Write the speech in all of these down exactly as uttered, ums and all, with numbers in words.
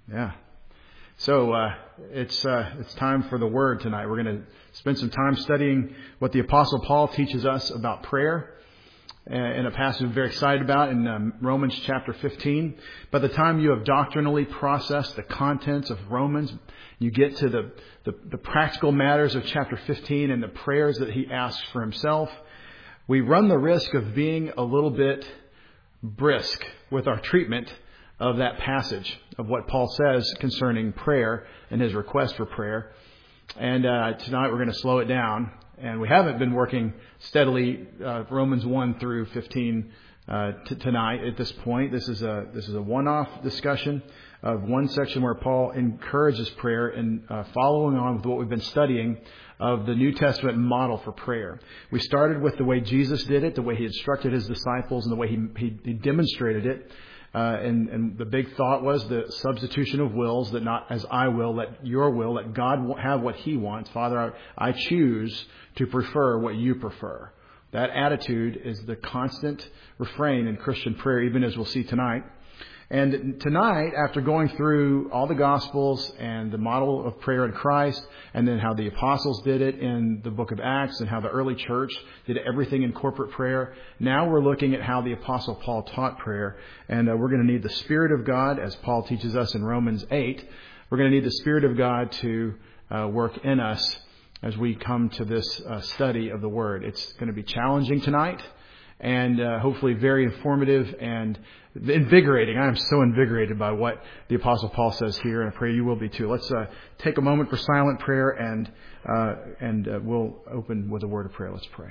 Yeah. So uh, it's uh, it's time for the Word tonight. We're going to spend some time studying what the Apostle Paul teaches us about prayer in a passage I'm very excited about in um, Romans chapter fifteen. By the time you have doctrinally processed the contents of Romans, you get to the, the, the practical matters of chapter fifteen and the prayers that he asks for himself. We run the risk of being a little bit brisk with our treatment of that passage, of what Paul says concerning prayer and his request for prayer. And uh, tonight we're going to slow it down. And we haven't been working steadily uh, Romans one through fifteen uh, t- tonight at this point. This is a this is a one-off discussion of one section where Paul encourages prayer and uh, following on with what we've been studying of the New Testament model for prayer. We started with the way Jesus did it, the way he instructed his disciples, and the way he, he, he demonstrated it. Uh, and, and the big thought was the substitution of wills, that not as I will, let your will, let God have what he wants. Father, I, I choose to prefer what you prefer. That attitude is the constant refrain in Christian prayer, even as we'll see tonight. And tonight, after going through all the Gospels and the model of prayer in Christ, and then how the apostles did it in the book of Acts, and how the early church did everything in corporate prayer, now we're looking at how the Apostle Paul taught prayer. And uh, we're going to need the Spirit of God, as Paul teaches us in Romans eight. We're going to need the Spirit of God to uh, work in us as we come to this uh, study of the Word. It's going to be challenging tonight, and uh, hopefully very informative and invigorating. I am so invigorated by what the Apostle Paul says here, and I pray you will be too. Let's uh, take a moment for silent prayer, and uh, and uh, we'll open with a word of prayer. Let's pray.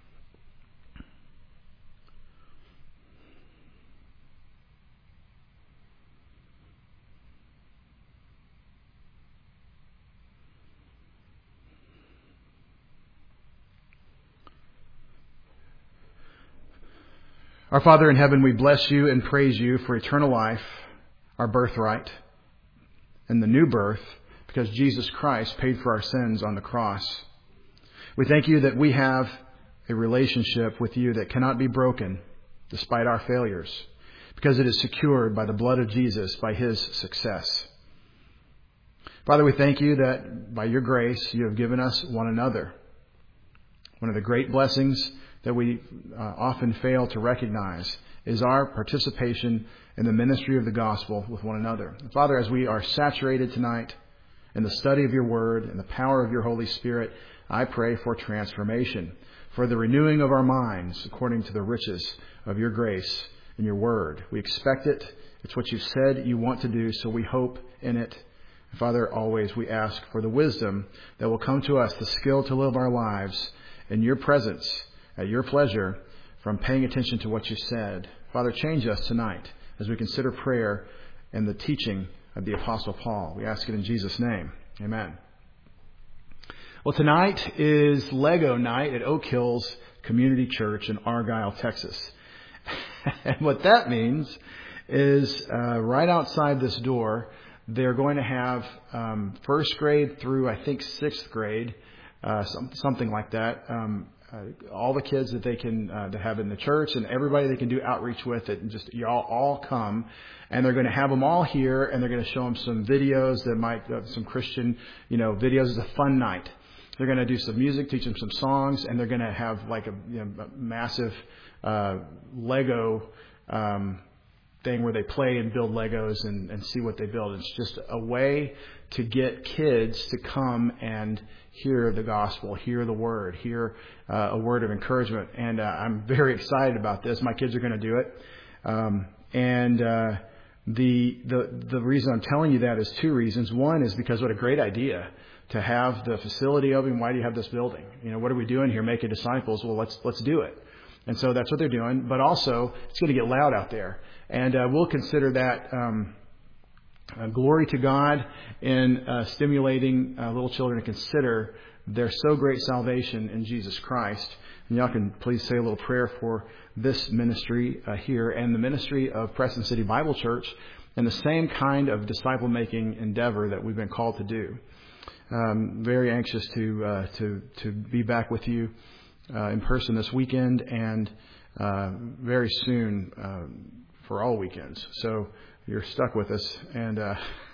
Our Father in heaven, we bless you and praise you for eternal life, our birthright, and the new birth, because Jesus Christ paid for our sins on the cross. We thank you that we have a relationship with you that cannot be broken despite our failures, because it is secured by the blood of Jesus, by his success. Father, we thank you that by your grace you have given us one another. One of the great blessings that we uh, often fail to recognize is our participation in the ministry of the gospel with one another. Father, as we are saturated tonight in the study of your word and the power of your Holy Spirit, I pray for transformation, for the renewing of our minds according to the riches of your grace and your word. We expect it. It's what you've said you want to do, so we hope in it. Father, always we ask for the wisdom that will come to us, the skill to live our lives in your presence, at your pleasure, from paying attention to what you said. Father, change us tonight as we consider prayer and the teaching of the Apostle Paul. We ask it in Jesus' name. Amen. Well, tonight is Lego night at Oak Hills Community Church in Argyle, Texas. And what that means is uh, right outside this door, they're going to have um, first grade through, I think, sixth grade, uh, some, something like that. Um, Uh, all the kids that they can uh, to have in the church, and everybody they can do outreach with, it, and just y'all all come, and they're going to have them all here, and they're going to show them some videos that might uh, some Christian, you know, videos. It's a fun night. They're going to do some music, teach them some songs, and they're going to have like a, you know, a massive uh, Lego um, thing where they play and build Legos and, and see what they build. It's just a way to get kids to come and hear the gospel, hear the word, hear uh, a word of encouragement. And uh, I'm very excited about this. My kids are going to do it. Um, and uh, the the the reason I'm telling you that is two reasons. One is because what a great idea to have the facility open. Why do you have this building? You know, what are we doing here? Making disciples. Well, let's let's do it. And so that's what they're doing. But also, it's going to get loud out there. And uh, we'll consider that um, uh, glory to God in uh, stimulating uh, little children to consider their so great salvation in Jesus Christ. And y'all can please say a little prayer for this ministry uh, here and the ministry of Preston City Bible Church and the same kind of disciple-making endeavor that we've been called to do. Um, very anxious to uh, to to be back with you uh, in person this weekend and uh, very soon uh, for all weekends. So you're stuck with us, and uh,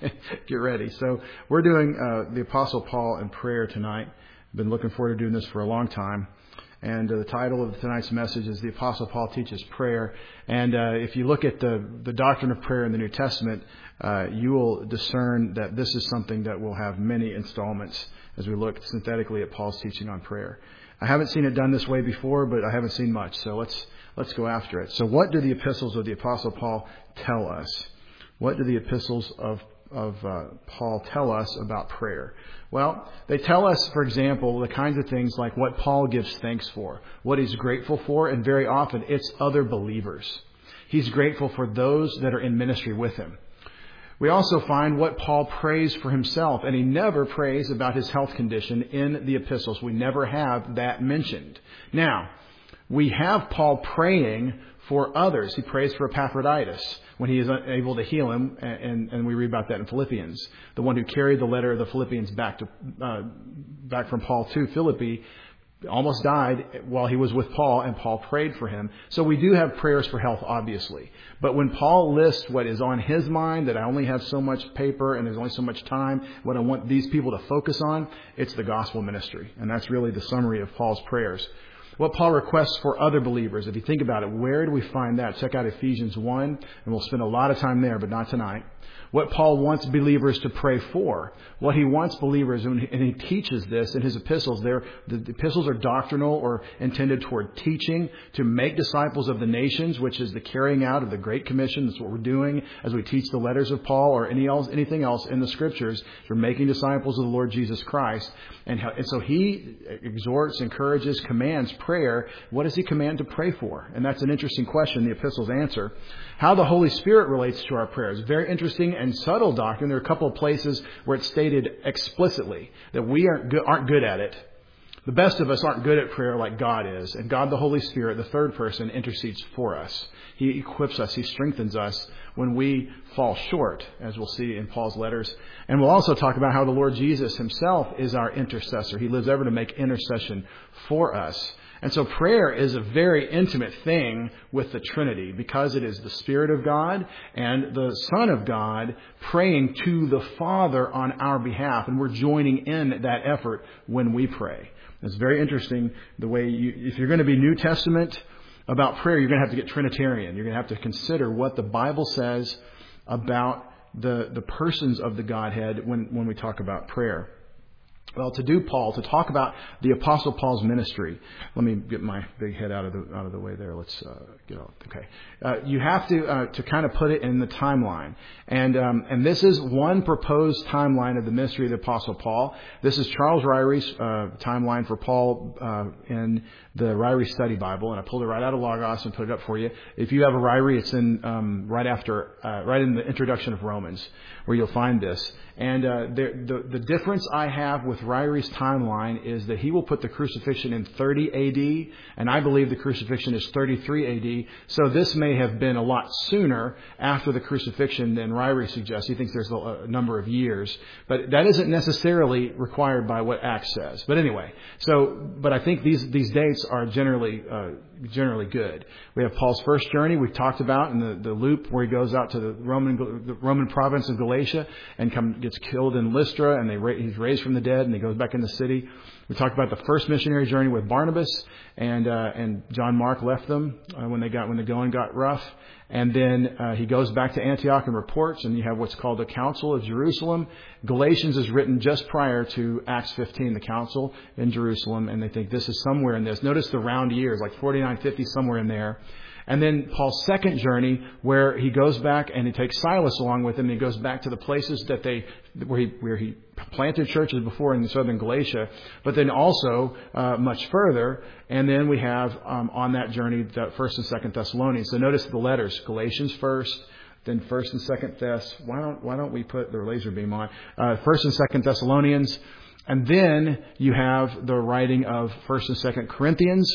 Get ready. So we're doing uh, the Apostle Paul in prayer tonight. I've been looking forward to doing this for a long time. And uh, the title of tonight's message is The Apostle Paul Teaches Prayer. And uh, if you look at the, the doctrine of prayer in the New Testament, uh, you will discern that this is something that will have many installments as we look synthetically at Paul's teaching on prayer. I haven't seen it done this way before, but I haven't seen much. So let's let's go after it. So what do the epistles of the Apostle Paul tell us? What do the epistles of of uh, Paul tell us about prayer? Well, they tell us, for example, the kinds of things like what Paul gives thanks for, what he's grateful for, and very often it's other believers. He's grateful for those that are in ministry with him. We also find what Paul prays for himself, and he never prays about his health condition in the epistles. We never have that mentioned. Now, we have Paul praying for others. He prays for Epaphroditus when he is unable to heal him, and, and we read about that in Philippians. The one who carried the letter of the Philippians back to uh, back from Paul to Philippi almost died while he was with Paul, and Paul prayed for him. So we do have prayers for health, obviously. But when Paul lists what is on his mind, that I only have so much paper and there's only so much time, what I want these people to focus on, it's the gospel ministry. And that's really the summary of Paul's prayers. What Paul requests for other believers, if you think about it, where do we find that? Check out Ephesians one, and we'll spend a lot of time there, but not tonight. What Paul wants believers to pray for, what he wants believers, and he teaches this in his epistles. They're, the epistles are doctrinal or intended toward teaching, to make disciples of the nations, which is the carrying out of the Great Commission. That's what we're doing as we teach the letters of Paul or any else, anything else in the Scriptures. We're making disciples of the Lord Jesus Christ. And, and so he exhorts, encourages, commands prayer. What does he command to pray for? And that's an interesting question the epistles answer. How the Holy Spirit relates to our prayers. Very interesting and subtle doctrine. There are a couple of places where it's stated explicitly that we aren't good, aren't good at it. The best of us aren't good at prayer like God is. And God, the Holy Spirit, the third person, intercedes for us. He equips us. He strengthens us when we fall short, as we'll see in Paul's letters. And we'll also talk about how the Lord Jesus himself is our intercessor. He lives ever to make intercession for us. And so prayer is a very intimate thing with the Trinity, because it is the Spirit of God and the Son of God praying to the Father on our behalf. And we're joining in that effort when we pray. It's very interesting the way you, if you're going to be New Testament about prayer, you're going to have to get Trinitarian. You're going to have to consider what the Bible says about the, the persons of the Godhead when, when we talk about prayer. Well, to do Paul, to talk about the Apostle Paul's ministry. Let me get my big head out of the out of the way there. Let's uh, get off. Okay, uh, you have to uh, to kind of put it in the timeline, and um, and this is one proposed timeline of the ministry of the Apostle Paul. This is Charles Ryrie's uh, timeline for Paul uh, in the Ryrie Study Bible, and I pulled it right out of Logos and put it up for you. If you have a Ryrie, it's in um, right after uh, right in the introduction of Romans, where you'll find this. And uh, the, the the difference I have with Ryrie's timeline is that he will put the crucifixion in thirty A D, and I believe the crucifixion is thirty-three A D. So this may have been a lot sooner after the crucifixion than Ryrie suggests. He thinks there's a, a number of years, but that isn't necessarily required by what Acts says. But anyway, so but I think these these dates are generally uh, generally good. We have Paul's first journey we've talked about in the, the loop where he goes out to the Roman the Roman province of Galatia and come, gets killed in Lystra, and they he's raised from the dead, and he goes back in the city. We talked about the first missionary journey with Barnabas, and uh, and John Mark left them uh, when they got when the going got rough, and then uh, he goes back to Antioch and reports, and you have what's called the Council of Jerusalem. Galatians is written just prior to Acts fifteen, the Council in Jerusalem, and they think this is somewhere in this. Notice the round years, like forty-nine, fifty, somewhere in there. And then Paul's second journey, where he goes back and he takes Silas along with him. And he goes back to the places that they where he where he planted churches before in the southern Galatia, but then also uh, much further. And then we have um, on that journey the First and Second Thessalonians. So notice the letters: Galatians first, then First and Second Thess. Why don't why don't we put the laser beam on? Uh, First and Second Thessalonians, and then you have the writing of First and Second Corinthians.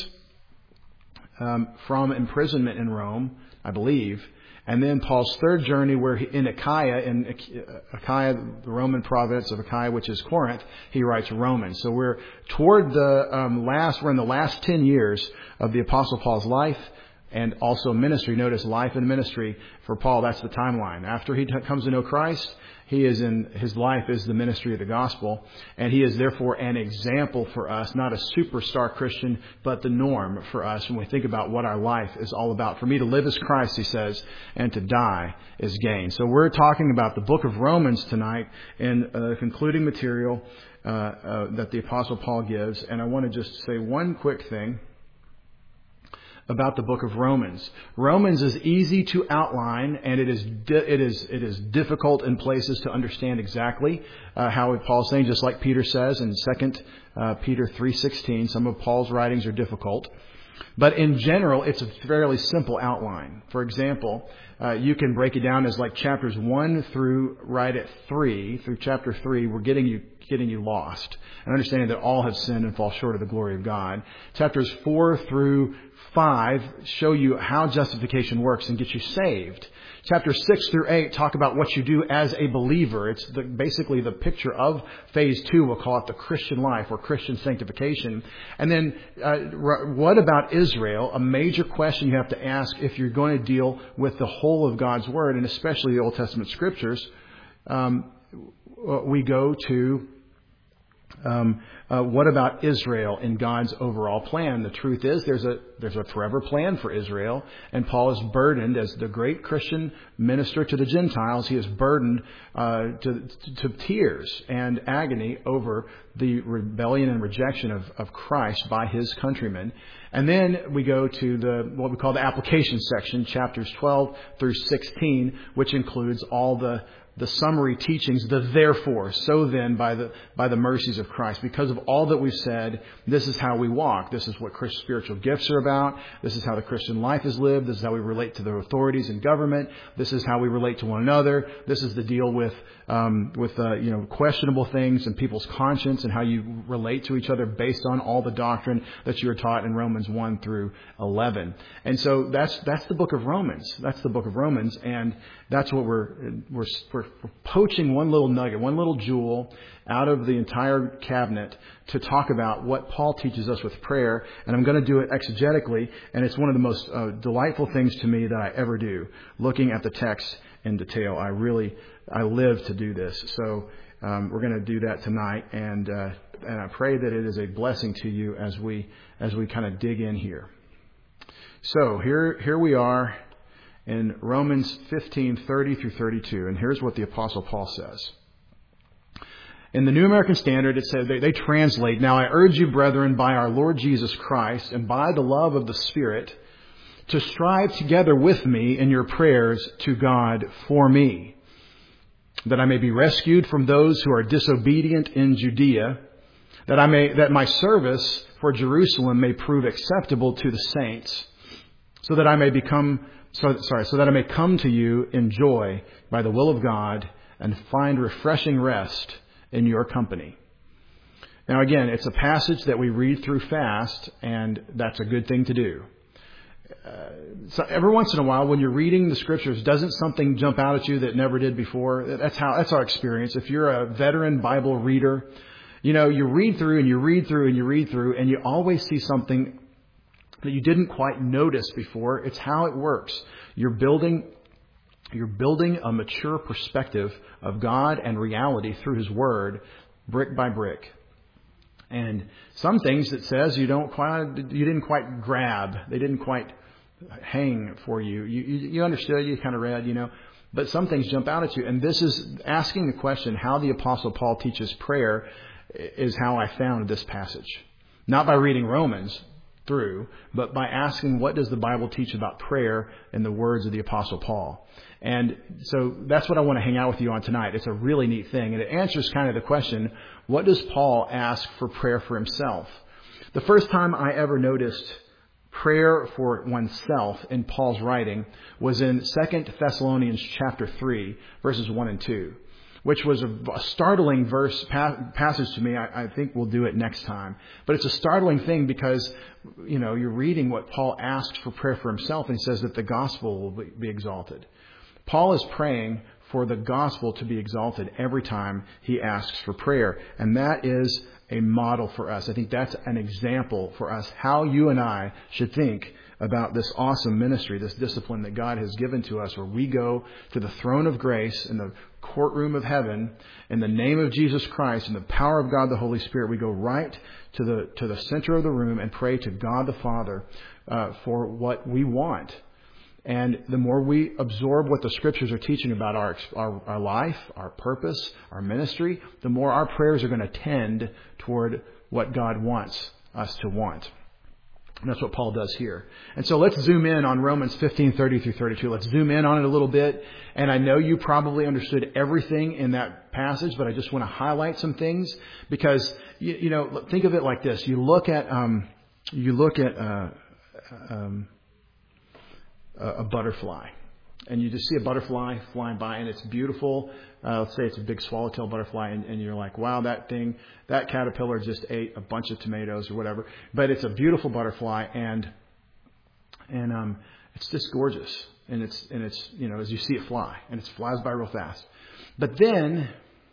Um, from imprisonment in Rome, I believe. And then Paul's third journey, where he, in Achaia, in Achaia, the Roman province of Achaia, which is Corinth, he writes Romans. So we're toward the um, last, we're in the last ten years of the Apostle Paul's life. and also ministry. Notice life and ministry for Paul, that's the timeline. After he t- comes to know Christ, he is in, his life is the ministry of the gospel, and he is therefore an example for us, not a superstar Christian, but the norm for us when we think about what our life is all about. For me to live is Christ, he says, and to die is gain. So we're talking about the book of Romans tonight in uh, concluding material uh, uh, that the Apostle Paul gives. And I want to just say one quick thing about the book of Romans. Romans is easy to outline, and it is di- it is it is difficult in places to understand exactly uh, how Paul's saying. Just like Peter says in Second uh, Peter three sixteen, some of Paul's writings are difficult, but in general, it's a fairly simple outline. For example, uh, you can break it down as like chapters one through right at three. Through chapter three, we're getting you getting you lost and understanding that all have sinned and fall short of the glory of God. Chapters four through five show you how justification works and get you saved. Chapters six through eight talk about what you do as a believer. It's the, basically the picture of phase two. We'll call it the Christian life or Christian sanctification. And then uh, what about Israel? A major question you have to ask if you're going to deal with the whole of God's Word, and especially the Old Testament Scriptures. Um, we go to Um, uh, what about Israel in God's overall plan? The truth is there's a there's a forever plan for Israel, and Paul is burdened as the great Christian minister to the Gentiles. He is burdened uh, to, to tears and agony over the rebellion and rejection of, of Christ by his countrymen. And then we go to the what we call the application section, chapters twelve through sixteen, which includes all the the summary teachings, the therefore, so then, by the by the mercies of Christ. Because of all that we've said, this is how we walk. This is what Christian spiritual gifts are about. This is how the Christian life is lived. This is how we relate to the authorities in government. This is how we relate to one another. This is the deal with um, with uh, you know questionable things and people's conscience and how you relate to each other based on all the doctrine that you were taught in Romans one through eleven. And so that's that's the book of Romans. That's the book of Romans, and that's what we're we're we're poaching one little nugget, one little jewel out of the entire cabinet to talk about what Paul teaches us with prayer. And I'm going to do it exegetically, and it's one of the most uh, delightful things to me that I ever do, looking at the text in detail. I really, I live to do this. So um, we're going to do that tonight, and uh, and I pray that it is a blessing to you as we as we kind of dig in here. So here here we are in Romans fifteen, thirty through thirty-two. And here's what the Apostle Paul says. In the New American Standard, it says, they, they translate, "Now I urge you, brethren, by our Lord Jesus Christ and by the love of the Spirit, to strive together with me in your prayers to God for me, that I may be rescued from those who are disobedient in Judea, that I may that my service for Jerusalem may prove acceptable to the saints, so that I may become So, sorry, so that I may come to you in joy by the will of God and find refreshing rest in your company." Now, again, it's a passage that we read through fast, and that's a good thing to do. Uh, so every once in a while, when you're reading the Scriptures, doesn't something jump out at you that never did before? That's how. That's our experience. If you're a veteran Bible reader, you know, you read through and you read through and you read through, and you always see something that you didn't quite notice before. It's how it works. You're building, you're building a mature perspective of God and reality through His Word, brick by brick. And some things it says you don't quite, you didn't quite grab. They didn't quite hang for you. You, you, you understood. You kind of read, you know. But some things jump out at you. And this is asking the question: how the Apostle Paul teaches prayer is how I found this passage. Not by reading Romans through, but by asking, what does the Bible teach about prayer in the words of the Apostle Paul? And so that's what I want to hang out with you on tonight. It's a really neat thing. And it answers kind of the question, what does Paul ask for prayer for himself? The first time I ever noticed prayer for oneself in Paul's writing was in Second Thessalonians chapter three, verses one and two. Which was a, a startling verse pa- passage to me. I, I think we'll do it next time. But it's a startling thing because, you know, you're reading what Paul asks for prayer for himself, and he says that the gospel will be, be exalted. Paul is praying for the gospel to be exalted every time he asks for prayer. And that is a model for us. I think that's an example for us how you and I should think about this awesome ministry, this discipline that God has given to us, where we go to the throne of grace in the courtroom of heaven in the name of Jesus Christ and the power of God the Holy Spirit. We go right to the to the center of the room and pray to God the Father uh, for what we want. And the more we absorb what the Scriptures are teaching about our, our our life, our purpose, our ministry, the more our prayers are going to tend toward what God wants us to want. And that's what Paul does here. And so let's zoom in on Romans fifteen, thirty through thirty-two. Let's zoom in on it a little bit. And I know you probably understood everything in that passage, but I just want to highlight some things because, you, you know, think of it like this. You look at, um, you look at, uh, um, a butterfly, and you just see a butterfly flying by, and it's beautiful. Uh, let's say it's a big swallowtail butterfly, and, and you're like, wow, that thing, that caterpillar just ate a bunch of tomatoes or whatever. But it's a beautiful butterfly, and and um, it's just gorgeous, and it's and it's you know as you see it fly, and it flies by real fast. But then,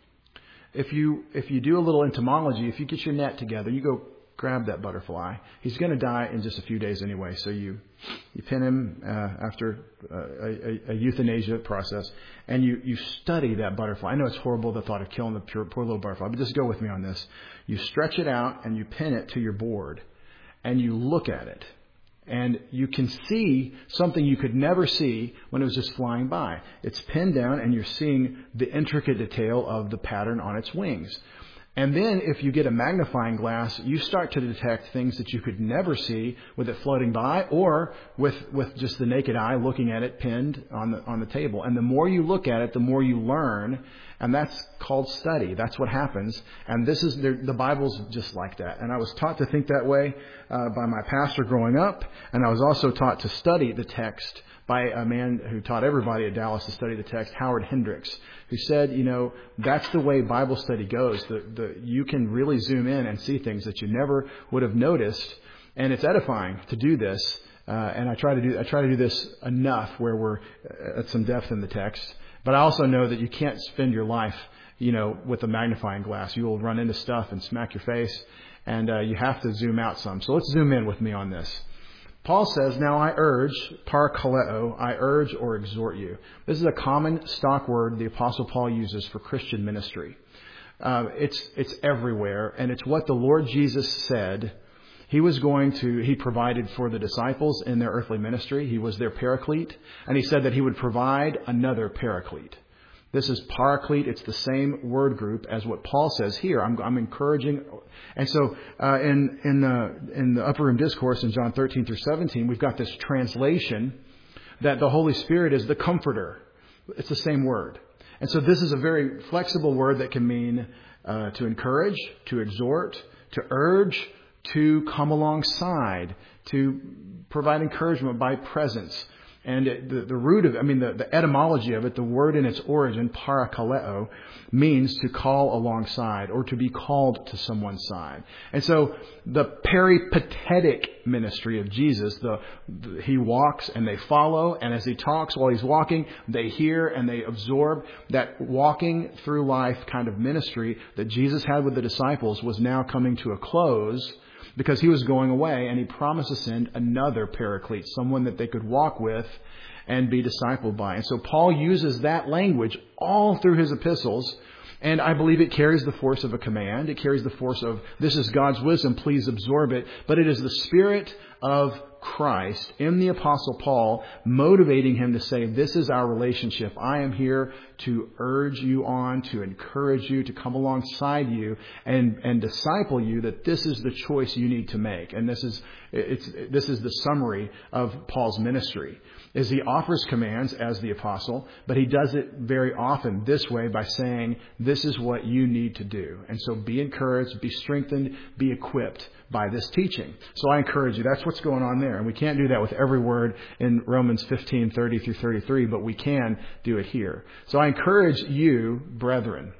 if you if you do a little entomology, if you get your net together, you go grab that butterfly. He's going to die in just a few days anyway. So you, you pin him uh, after uh, a, a euthanasia process, and you, you study that butterfly. I know it's horrible, the thought of killing the pure, poor little butterfly, but just go with me on this. You stretch it out and you pin it to your board, and you look at it. And you can see something you could never see when it was just flying by. It's pinned down, and you're seeing the intricate detail of the pattern on its wings. And then if you get a magnifying glass, you start to detect things that you could never see with it floating by, or with, with just the naked eye looking at it pinned on the, on the table. And the more you look at it, the more you learn. And that's called study. That's what happens. And this is, the Bible's just like that. And I was taught to think that way uh, by my pastor growing up. And I was also taught to study the text by a man who taught everybody at Dallas to study the text, Howard Hendricks, who said, you know, that's the way Bible study goes. The, the, you can really zoom in and see things that you never would have noticed. And it's edifying to do this. Uh, and I try to do, I try to do this enough where we're at some depth in the text. But I also know that you can't spend your life, you know, with a magnifying glass. You will run into stuff and smack your face. And uh, you have to zoom out some. So let's zoom in with me on this. Paul says, now I urge, parakaleo, I urge or exhort you. This is a common stock word the Apostle Paul uses for Christian ministry. Uh, it's it's everywhere, and it's what the Lord Jesus said he was going to, he provided for the disciples in their earthly ministry. He was their paraclete, and he said that he would provide another paraclete. This is paraclete. It's the same word group as what Paul says here. I'm, I'm encouraging. And so uh, in in the, in the Upper Room Discourse in John thirteen through seventeen, we've got this translation that the Holy Spirit is the comforter. It's the same word. And so this is a very flexible word that can mean uh, to encourage, to exhort, to urge, to come alongside, to provide encouragement by presence. And the, the root of it, I mean, the, the etymology of it, the word in its origin, parakaleo, means to call alongside or to be called to someone's side. And so the peripatetic ministry of Jesus, the, the he walks and they follow, and as he talks while he's walking, they hear and they absorb. That walking through life kind of ministry that Jesus had with the disciples was now coming to a close, because he was going away, and he promised to send another paraclete, someone that they could walk with and be discipled by. And so Paul uses that language all through his epistles, and I believe it carries the force of a command. It carries the force of, this is God's wisdom, please absorb it. But it is the Spirit of Christ in the Apostle Paul motivating him to say, this is our relationship. I am here to urge you on, to encourage you, to come alongside you and, and disciple you, that this is the choice you need to make. And this is, it's, this is the summary of Paul's ministry, is he offers commands as the apostle, but he does it very often this way by saying, this is what you need to do. And so be encouraged, be strengthened, be equipped by this teaching. So I encourage you, that's what's going on there. And we can't do that with every word in Romans fifteen, thirty through thirty-three, but we can do it here. So I encourage you, brethren.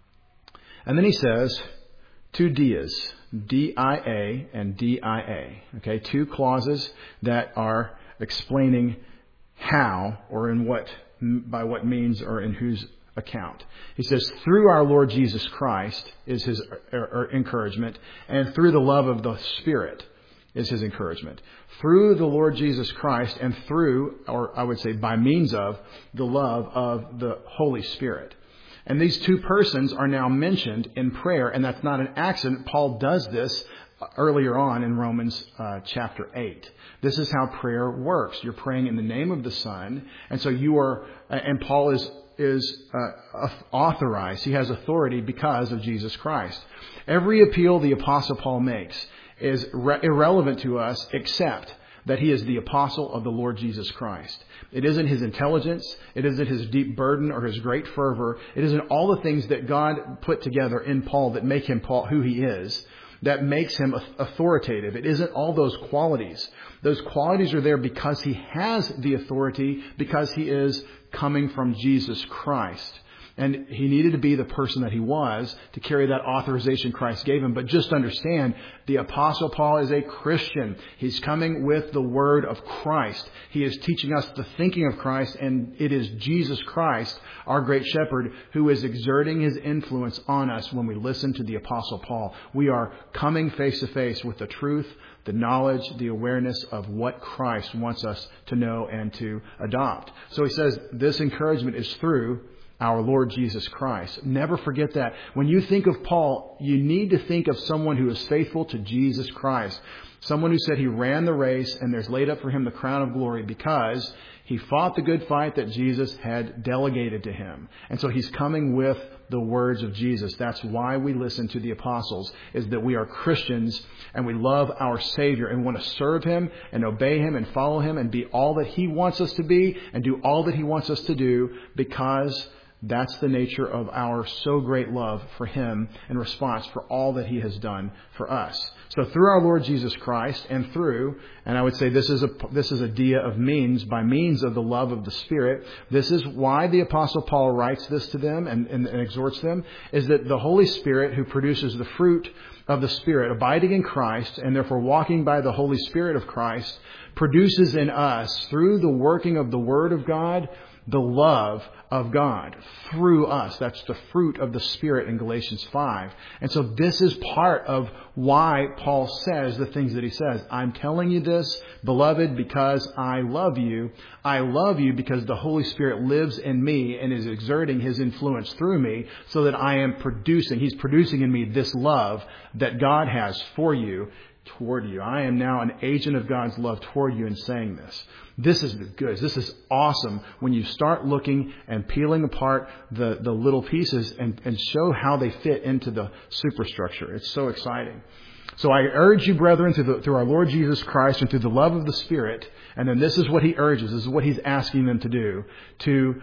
And then he says, two dias, D I A and D I A. Okay, two clauses that are explaining how or in what, by what means or in whose account. He says, through our Lord Jesus Christ is his encouragement, and through the love of the Spirit. is his encouragement. Through the Lord Jesus Christ and through, or I would say by means of, the love of the Holy Spirit. And these two persons are now mentioned in prayer, and that's not an accident. Paul does this earlier on in Romans uh, chapter eight. This is how prayer works. You're praying in the name of the Son, and so you are, and Paul is is uh, authorized. He has authority because of Jesus Christ. Every appeal the Apostle Paul makes is re- irrelevant to us except that he is the apostle of the Lord Jesus Christ. It isn't his intelligence. It isn't his deep burden or his great fervor. It isn't all the things that God put together in Paul that make him Paul who he is, that makes him authoritative. It isn't all those qualities. Those qualities are there because he has the authority, because he is coming from Jesus Christ. And he needed to be the person that he was to carry that authorization Christ gave him. But just understand, the Apostle Paul is a Christian. He's coming with the word of Christ. He is teaching us the thinking of Christ, and it is Jesus Christ, our great shepherd, who is exerting his influence on us when we listen to the Apostle Paul. We are coming face to face with the truth, the knowledge, the awareness of what Christ wants us to know and to adopt. So he says this encouragement is through our Lord Jesus Christ. Never forget that. When you think of Paul, you need to think of someone who is faithful to Jesus Christ. Someone who said he ran the race and there's laid up for him the crown of glory because he fought the good fight that Jesus had delegated to him. And so he's coming with the words of Jesus. That's why we listen to the apostles, is that we are Christians and we love our Savior and want to serve him and obey him and follow him and be all that he wants us to be and do all that he wants us to do, because that's the nature of our so great love for him in response for all that he has done for us. So through our Lord Jesus Christ and through, and I would say this is a this is a dia of means, by means of the love of the Spirit. This is why the Apostle Paul writes this to them and, and, and exhorts them, is that the Holy Spirit, who produces the fruit of the Spirit, abiding in Christ and therefore walking by the Holy Spirit of Christ, produces in us, through the working of the Word of God, the love of God through us. That's the fruit of the Spirit in Galatians five. And so this is part of why Paul says the things that he says. I'm telling you this, beloved, because I love you. I love you because the Holy Spirit lives in me and is exerting his influence through me so that I am producing, he's producing in me this love that God has for you, toward you. I am now an agent of God's love toward you in saying this. This is the goods. This is awesome when you start looking and peeling apart the, the little pieces and, and show how they fit into the superstructure. It's so exciting. So I urge you, brethren, through, the, through our Lord Jesus Christ and through the love of the Spirit, and then this is what he urges, this is what he's asking them to do, to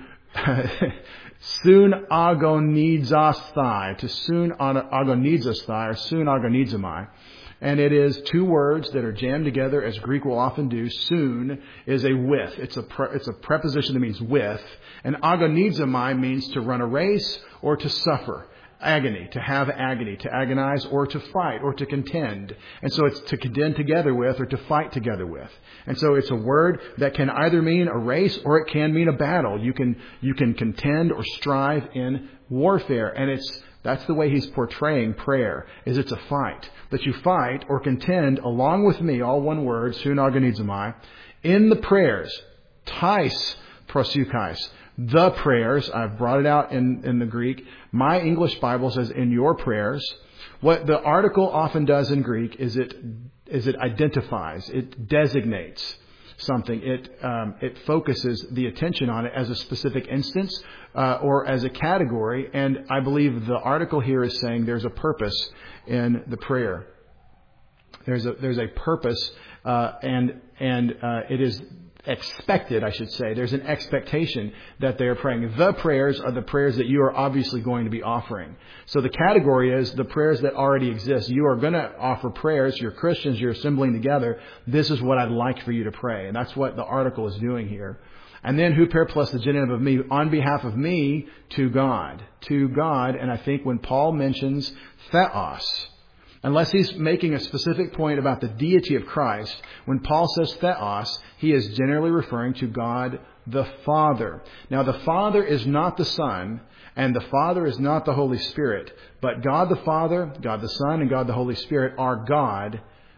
soon agonizasthai, to soon agonizasthai, or soon agonizomai. And it is two words that are jammed together, as Greek will often do. Soon is a with. It's a pre- it's a preposition that means with. And agonizomai means to run a race or to suffer. Agony, to have agony, to agonize or to fight or to contend. And so it's to contend together with or to fight together with. And so it's a word that can either mean a race or it can mean a battle. You can you can contend or strive in warfare. And it's that's the way he's portraying prayer, is it's a fight. That you fight or contend along with me, all one word, soon agonizomai, in the prayers, tais prosukais, the prayers. I've brought it out in, in the Greek. My English Bible says in your prayers. What the article often does in Greek is it is it identifies, it designates something. It um, it focuses the attention on it as a specific instance uh, or as a category. And I believe the article here is saying there's a purpose in the prayer. There's a there's a purpose, uh, and and uh, it is expected, I should say. There's an expectation that they are praying. The prayers are the prayers that you are obviously going to be offering. So the category is the prayers that already exist. You are going to offer prayers. You're Christians. You're assembling together. This is what I'd like for you to pray. And that's what the article is doing here. And then huper plus the genitive of me, on behalf of me, to God. To God. And I think when Paul mentions theos, unless he's making a specific point about the deity of Christ, when Paul says theos, he is generally referring to God the Father. Now, the Father is not the Son, and the Father is not the Holy Spirit, but God the Father, God the Son, and God the Holy Spirit are God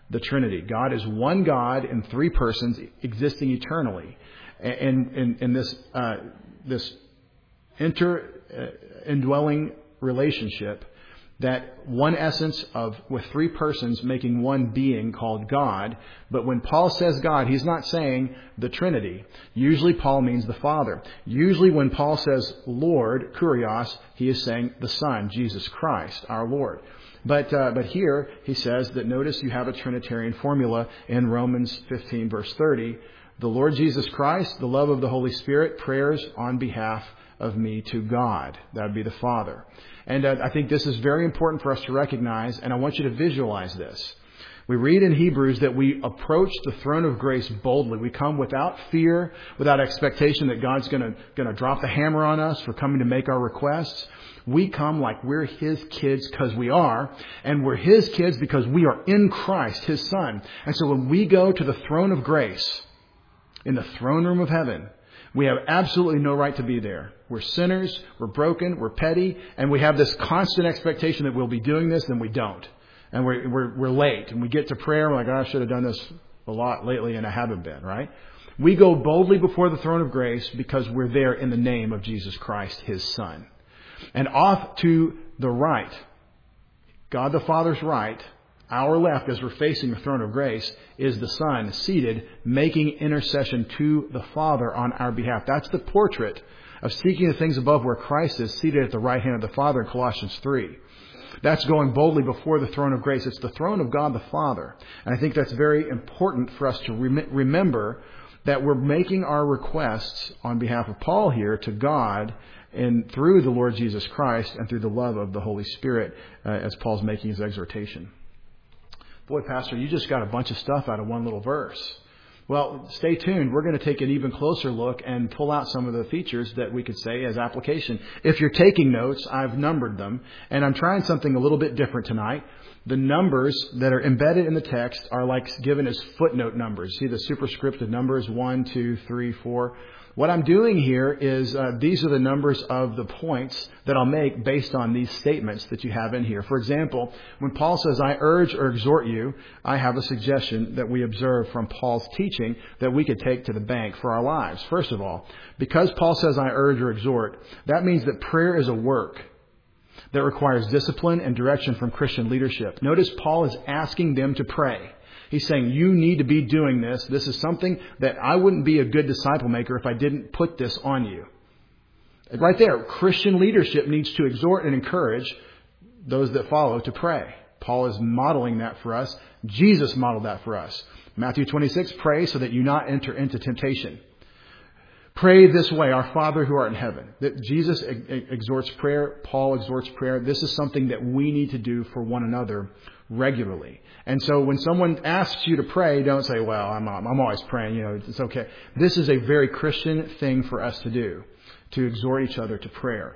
the Trinity. God is one God in three persons existing eternally. And in, in this, uh, this inter, uh, indwelling relationship, that one essence of with three persons making one being called God. But when Paul says God, he's not saying the Trinity. Usually Paul means the Father. Usually when Paul says Lord, Kurios, he is saying the Son, Jesus Christ, our Lord. But uh, but here he says that, notice you have a Trinitarian formula in Romans fifteen verse thirty. The Lord Jesus Christ, the love of the Holy Spirit, prayers on behalf of me to God. That would be the Father. And uh, I think this is very important for us to recognize, and I want you to visualize this. We read in Hebrews that we approach the throne of grace boldly. We come without fear, without expectation that God's going to going to drop the hammer on us for coming to make our requests. We come like we're His kids because we are, and we're His kids because we are in Christ, His Son. And so when we go to the throne of grace, in the throne room of heaven, we have absolutely no right to be there. We're sinners, we're broken, we're petty, and we have this constant expectation that we'll be doing this, and we don't. And we're, we're, we're late, and we get to prayer, and we're like, oh, I should have done this a lot lately, and I haven't been, right? We go boldly before the throne of grace because we're there in the name of Jesus Christ, His Son. And off to the right, God the Father's right, our left, as we're facing the throne of grace, is the Son seated, making intercession to the Father on our behalf. That's the portrait of seeking the things above, where Christ is seated at the right hand of the Father in Colossians three. That's going boldly before the throne of grace. It's the throne of God the Father. And I think that's very important for us to rem- remember that we're making our requests on behalf of Paul here to God, and through the Lord Jesus Christ and through the love of the Holy Spirit, uh, as Paul's making his exhortation. Boy, Pastor, you just got a bunch of stuff out of one little verse. Well, stay tuned. We're going to take an even closer look and pull out some of the features that we could say as application. If you're taking notes, I've numbered them, and I'm trying something a little bit different tonight. The numbers that are embedded in the text are like given as footnote numbers. See the superscripted numbers, one, two, three, four. What I'm doing here is uh, these are the numbers of the points that I'll make based on these statements that you have in here. For example, when Paul says, I urge or exhort you, I have a suggestion that we observe from Paul's teaching that we could take to the bank for our lives. First of all, because Paul says, I urge or exhort, that means that prayer is a work that requires discipline and direction from Christian leadership. Notice Paul is asking them to pray. He's saying, you need to be doing this. This is something that I wouldn't be a good disciple maker if I didn't put this on you. Right there, Christian leadership needs to exhort and encourage those that follow to pray. Paul is modeling that for us. Jesus modeled that for us. Matthew twenty-six, pray so that you not enter into temptation. Pray this way, our Father who art in heaven. That Jesus exhorts prayer. Paul exhorts prayer. This is something that we need to do for one another regularly. And so when someone asks you to pray, don't say, well, I'm, I'm always praying, you know, it's okay. This is a very Christian thing for us to do, to exhort each other to prayer.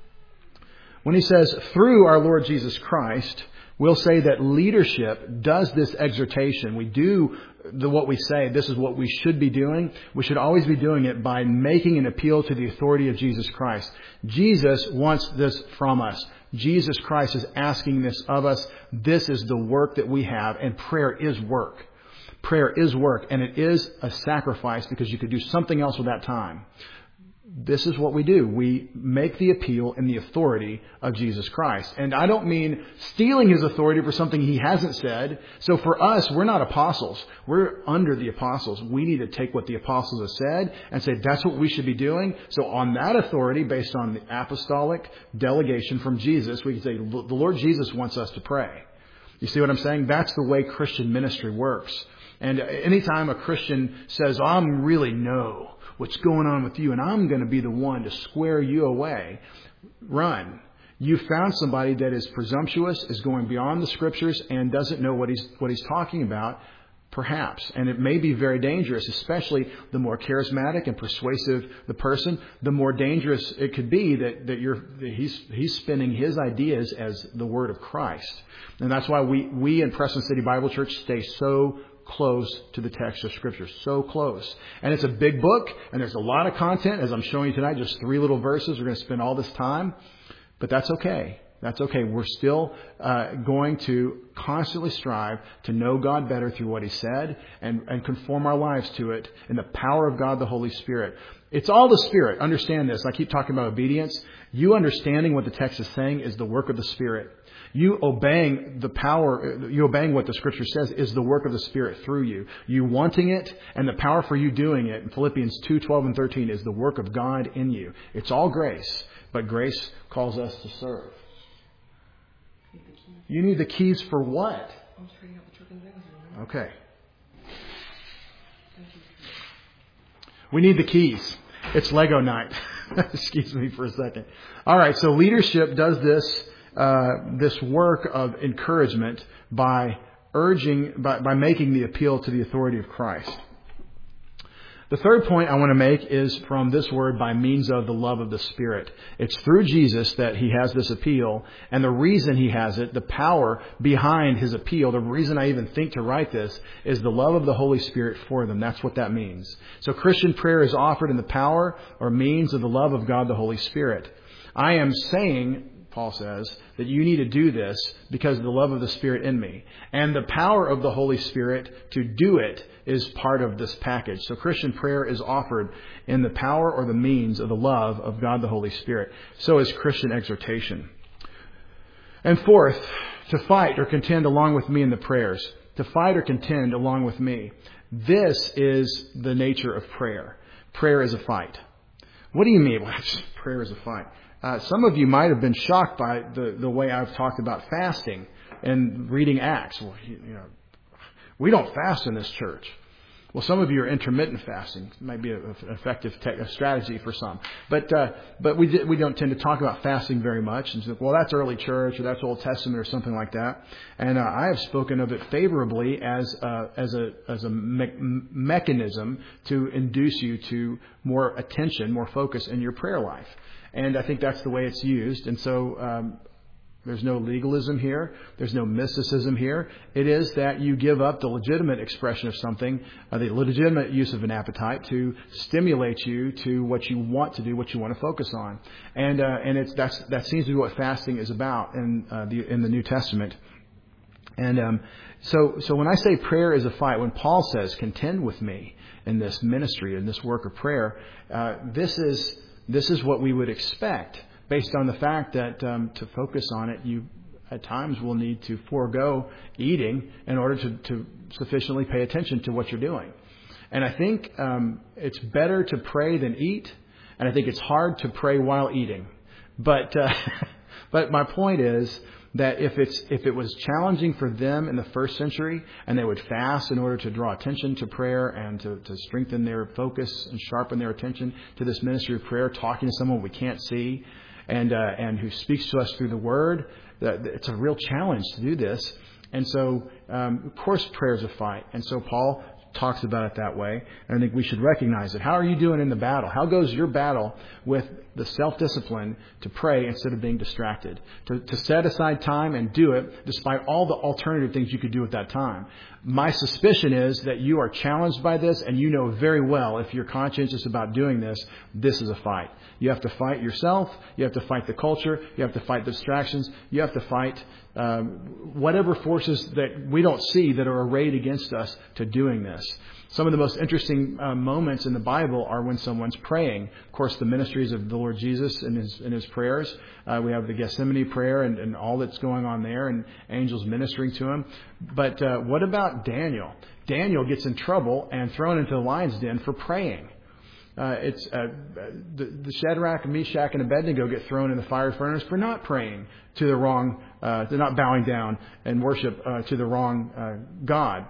When he says, through our Lord Jesus Christ, we'll say that leadership does this exhortation. We do the, what we say. This is what we should be doing. We should always be doing it by making an appeal to the authority of Jesus Christ. Jesus wants this from us. Jesus Christ is asking this of us. This is the work that we have, and prayer is work. Prayer is work, and it is a sacrifice because you could do something else with that time. This is what we do. We make the appeal in the authority of Jesus Christ. And I don't mean stealing His authority for something He hasn't said. So for us, we're not apostles. We're under the apostles. We need to take what the apostles have said and say that's what we should be doing. So on that authority, based on the apostolic delegation from Jesus, we can say the Lord Jesus wants us to pray. You see what I'm saying? That's the way Christian ministry works. And anytime a Christian says, I'm really no, what's going on with you, and I'm going to be the one to square you away, run. You found somebody that is presumptuous, is going beyond the Scriptures, and doesn't know what he's what he's talking about, perhaps. And it may be very dangerous, especially the more charismatic and persuasive the person, the more dangerous it could be that, that you're that he's he's spinning his ideas as the Word of Christ. And that's why we, we in Preston City Bible Church stay so close to the text of Scripture, so close. And it's a big book, and there's a lot of content, as I'm showing you tonight, just three little verses. We're going to spend all this time, but that's okay. That's okay. We're still uh, going to constantly strive to know God better through what He said and, and conform our lives to it in the power of God, the Holy Spirit. It's all the Spirit. Understand this. I keep talking about obedience. You understanding what the text is saying is the work of the Spirit. You obeying the power, you obeying what the Scripture says is the work of the Spirit through you. You wanting it and the power for you doing it in Philippians two, twelve and thirteen is the work of God in you. It's all grace, but grace calls us to serve. You need the keys for what? Okay. We need the keys. It's Lego night. Excuse me for a second. All right, so leadership does this uh, this work of encouragement by urging, by, by making the appeal to the authority of Christ. The third point I want to make is from this word, by means of the love of the Spirit. It's through Jesus that He has this appeal, and the reason He has it, the power behind His appeal, the reason I even think to write this, is the love of the Holy Spirit for them. That's what that means. So Christian prayer is offered in the power or means of the love of God, the Holy Spirit. I am saying, Paul says, that you need to do this because of the love of the Spirit in me. And the power of the Holy Spirit to do it is part of this package. So Christian prayer is offered in the power or the means of the love of God the Holy Spirit. So is Christian exhortation. And fourth, to fight or contend along with me in the prayers. To fight or contend along with me. This is the nature of prayer. Prayer is a fight. What do you mean? Well, prayer is a fight. Uh, some of you might have been shocked by the, the way I've talked about fasting and reading Acts. Well, you, you know, we don't fast in this church. Well, some of you are intermittent fasting. It might be a, an effective te- a strategy for some. But uh, but we we don't tend to talk about fasting very much. And so, well, that's early church or that's Old Testament or something like that. And uh, I have spoken of it favorably as uh, as a as a me- mechanism to induce you to more attention, more focus in your prayer life. And I think that's the way it's used. And so um, there's no legalism here. There's no mysticism here. It is that you give up the legitimate expression of something, uh, the legitimate use of an appetite to stimulate you to what you want to do, what you want to focus on. And uh, and it's that's that seems to be what fasting is about in uh, the in the New Testament. And um, so so when I say prayer is a fight, when Paul says contend with me in this ministry, in this work of prayer, uh, this is This is what we would expect based on the fact that um, to focus on it, you at times will need to forego eating in order to, to sufficiently pay attention to what you're doing. And I think um, it's better to pray than eat. And I think it's hard to pray while eating. But uh, but my point is that if it's if it was challenging for them in the first century and they would fast in order to draw attention to prayer and to, to strengthen their focus and sharpen their attention to this ministry of prayer, talking to someone we can't see and uh, and who speaks to us through the Word, that it's a real challenge to do this. And so, um, of course, prayer is a fight. And so Paul talks about it that way. And I think we should recognize it. How are you doing in the battle? How goes your battle with the self-discipline to pray instead of being distracted? To, to set aside time and do it despite all the alternative things you could do at that time. My suspicion is that you are challenged by this and you know very well if you're conscientious about doing this, this is a fight. You have to fight yourself. You have to fight the culture. You have to fight the distractions. You have to fight um, whatever forces that we don't see that are arrayed against us to doing this. Some of the most interesting uh, moments in the Bible are when someone's praying. Of course, the ministries of the Lord Jesus in his in his prayers. Uh, we have the Gethsemane prayer and, and all that's going on there and angels ministering to him. But uh, what about Daniel? Daniel gets in trouble and thrown into the lion's den for praying. Uh, it's uh, the, the Shadrach, Meshach, and Abednego get thrown in the fire furnace for not praying to the wrong, uh, to not bowing down and worship uh, to the wrong uh, God.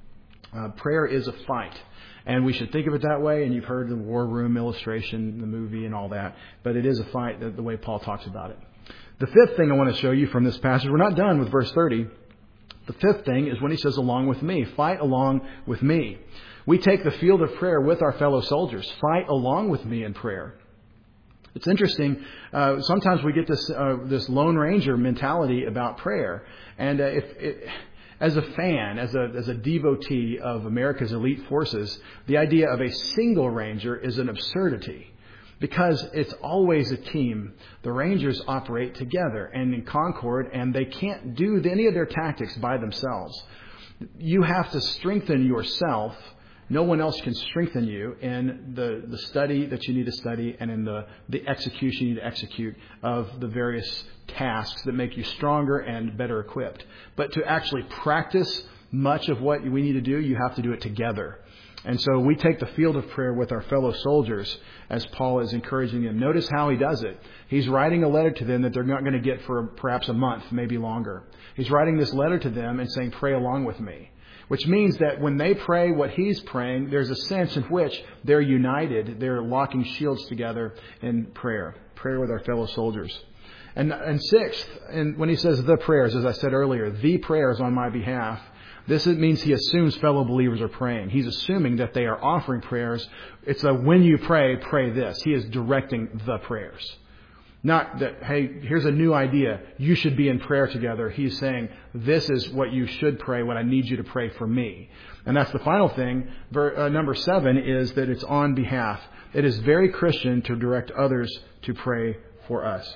Uh, prayer is a fight. And we should think of it that way. And you've heard the War Room illustration, the movie and all that. But it is a fight, the, the way Paul talks about it. The fifth thing I want to show you from this passage, we're not done with verse thirty. The fifth thing is when he says, along with me. Fight along with me. We take the field of prayer with our fellow soldiers. Fight along with me in prayer. It's interesting. Uh, sometimes we get this uh, this Lone Ranger mentality about prayer. And uh, if it... As a fan, as a as a devotee of America's elite forces, the idea of a single ranger is an absurdity. Because it's always a team. The Rangers operate together and in concord, and they can't do any of their tactics by themselves. You have to strengthen yourself. No one else can strengthen you in the, the study that you need to study and in the, the execution you need to execute of the various tasks that make you stronger and better equipped. But to actually practice much of what we need to do, you have to do it together. And so we take the field of prayer with our fellow soldiers as Paul is encouraging them. Notice how he does it. He's writing a letter to them that they're not going to get for perhaps a month, maybe longer. He's writing this letter to them and saying, pray along with me. Which means that when they pray what he's praying, there's a sense in which they're united. They're locking shields together in prayer. Prayer with our fellow soldiers. And, and sixth, and when he says the prayers, as I said earlier, the prayers on my behalf, this means he assumes fellow believers are praying. He's assuming that they are offering prayers. It's a when you pray, pray this. He is directing the prayers. Not that, hey, here's a new idea. You should be in prayer together. He's saying, this is what you should pray, what I need you to pray for me. And that's the final thing. Ver, uh, number seven is that it's on behalf. It is very Christian to direct others to pray for us.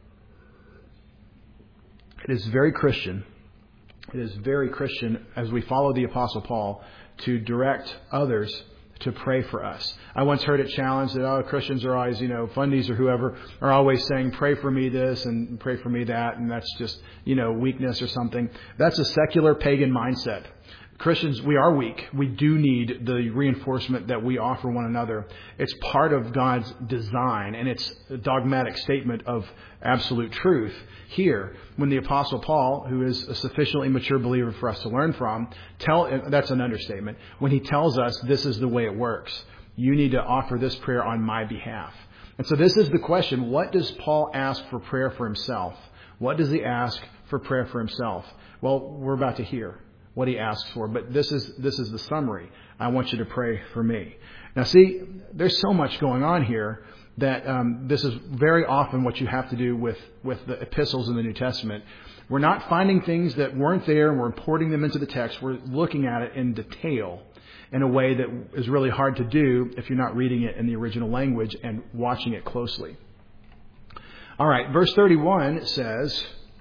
It is very Christian. It is very Christian as we follow the Apostle Paul to direct others to pray for us. I once heard it challenged that, oh, Christians are always, you know, fundies or whoever are always saying, pray for me this and pray for me that. And that's just, you know, weakness or something. That's a secular pagan mindset. Christians, we are weak. We do need the reinforcement that we offer one another. It's part of God's design, and it's a dogmatic statement of absolute truth here. When the Apostle Paul, who is a sufficiently mature believer for us to learn from, tell that's an understatement. When he tells us this is the way it works, you need to offer this prayer on my behalf. And so this is the question: what does Paul ask for prayer for himself? What does he ask for prayer for himself? Well, we're about to hear what he asks for, but this is this is the summary. I want you to pray for me. Now, see, there's so much going on here that um, this is very often what you have to do with, with the epistles in the New Testament. We're not finding things that weren't there and we're importing them into the text. We're looking at it in detail in a way that is really hard to do if you're not reading it in the original language and watching it closely. All right, verse thirty-one says,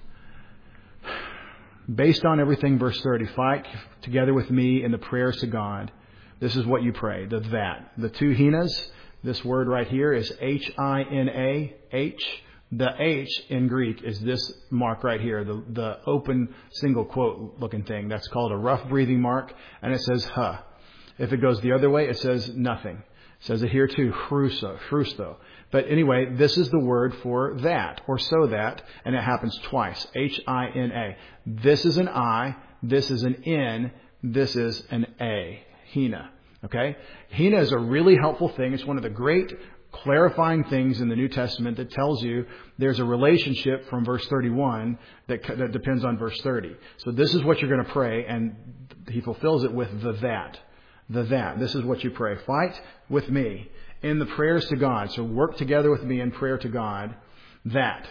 based on everything, verse thirty, fight together with me in the prayers to God. This is what you pray, the that. The two hinas, this word right here is H I N A, H. The H in Greek is this mark right here, the, the open single quote looking thing. That's called a rough breathing mark, and it says huh. If it goes the other way, it says nothing. It says it here too, chruso, chrusto. But anyway, this is the word for that, or so that, and it happens twice. H I N A. This is an I, this is an N, this is an A. Hina. Okay? Hina is a really helpful thing. It's one of the great clarifying things in the New Testament that tells you there's a relationship from verse thirty-one that, that depends on verse thirty. So this is what you're going to pray, and he fulfills it with the that. The that. This is what you pray. Fight with me in the prayers to God. So work together with me in prayer to God. That.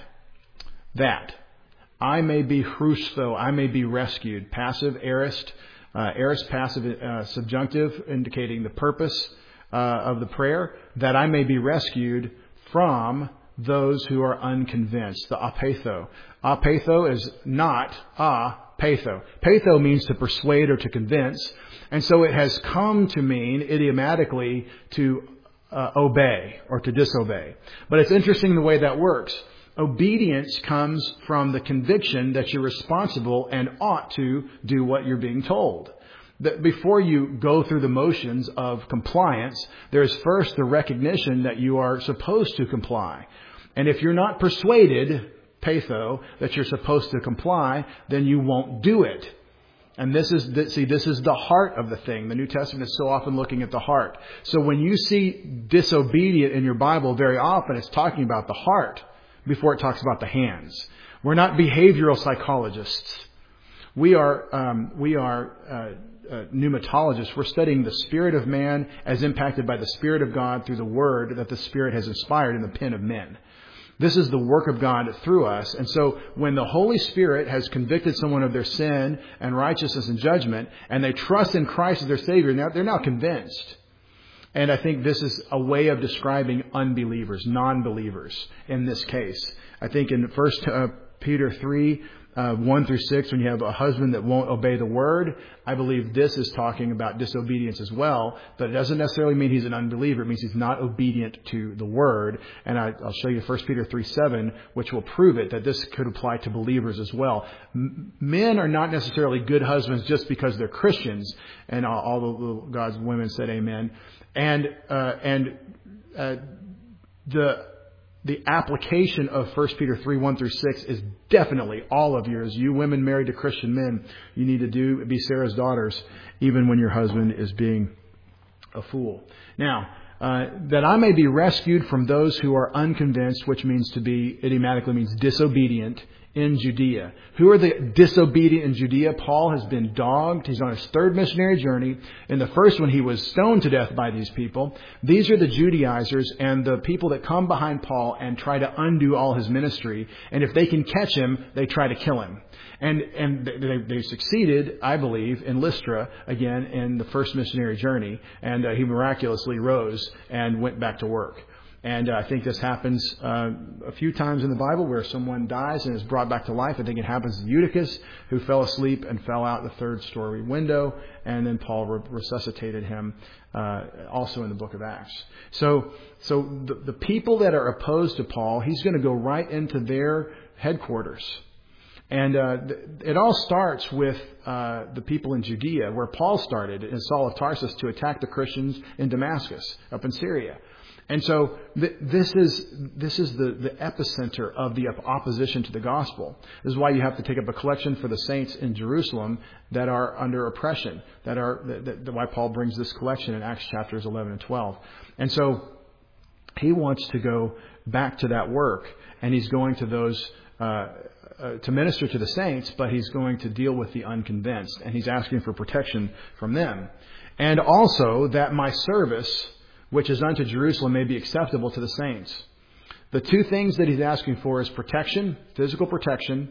That. I may be chrusto. I may be rescued. Passive, aorist. Uh, aorist, passive, uh, subjunctive, indicating the purpose uh, of the prayer. That I may be rescued from those who are unconvinced. The apatho. Apatho is not a patho. Patho means to persuade or to convince. And so it has come to mean idiomatically to uh, obey or to disobey. But it's interesting the way that works. Obedience comes from the conviction that you're responsible and ought to do what you're being told. That before you go through the motions of compliance, there's first the recognition that you are supposed to comply. And if you're not persuaded, patho, that you're supposed to comply, then you won't do it. And this is, the, see, this is the heart of the thing. The New Testament is so often looking at the heart. So when you see disobedient in your Bible, very often it's talking about the heart before it talks about the hands. We're not behavioral psychologists. We are, um, we are uh, uh, pneumatologists. We're studying the spirit of man as impacted by the Spirit of God through the Word that the Spirit has inspired in the pen of men. This is the work of God through us. And so when the Holy Spirit has convicted someone of their sin and righteousness and judgment, and they trust in Christ as their Savior, now they're now convinced. And I think this is a way of describing unbelievers, non-believers in this case. I think in First Peter three, uh, one through six, when you have a husband that won't obey the word, I believe this is talking about disobedience as well. But it doesn't necessarily mean he's an unbeliever. It means he's not obedient to the word. And I, I'll show you First Peter three seven, which will prove it, that this could apply to believers as well. M- men are not necessarily good husbands just because they're Christians. And all, all the God's women said amen. And uh, and uh, the the application of First Peter three, one through six is definitely all of yours. You women married to Christian men, you need to do be Sarah's daughters, even when your husband is being a fool. Now, uh, that I may be rescued from those who are unconvinced, which means to be, idiomatically means disobedient, in Judea. Who are the disobedient in Judea? Paul has been dogged. He's on his third missionary journey. In the first one, he was stoned to death by these people. These are the Judaizers and the people that come behind Paul and try to undo all his ministry. And if they can catch him, they try to kill him. And and they, they succeeded, I believe, in Lystra again in the first missionary journey. And uh, he miraculously rose and went back to work. And uh, I think this happens uh, a few times in the Bible where someone dies and is brought back to life. I think it happens to Eutychus, who fell asleep and fell out the third story window. And then Paul re- resuscitated him uh, also in the book of Acts. So so the, the people that are opposed to Paul, he's going to go right into their headquarters. And uh, it all starts with uh, the people in Judea, where Paul started in Saul of Tarsus to attack the Christians in Damascus, up in Syria. And so th- this is this is the, the epicenter of the opposition to the gospel. This is why you have to take up a collection for the saints in Jerusalem that are under oppression. That are that, that why Paul brings this collection in Acts chapters eleven and twelve. And so he wants to go back to that work, and he's going to those uh, uh, to minister to the saints, but he's going to deal with the unconvinced, and he's asking for protection from them, and also that my service, which is unto Jerusalem, may be acceptable to the saints. The two things that he's asking for is protection, physical protection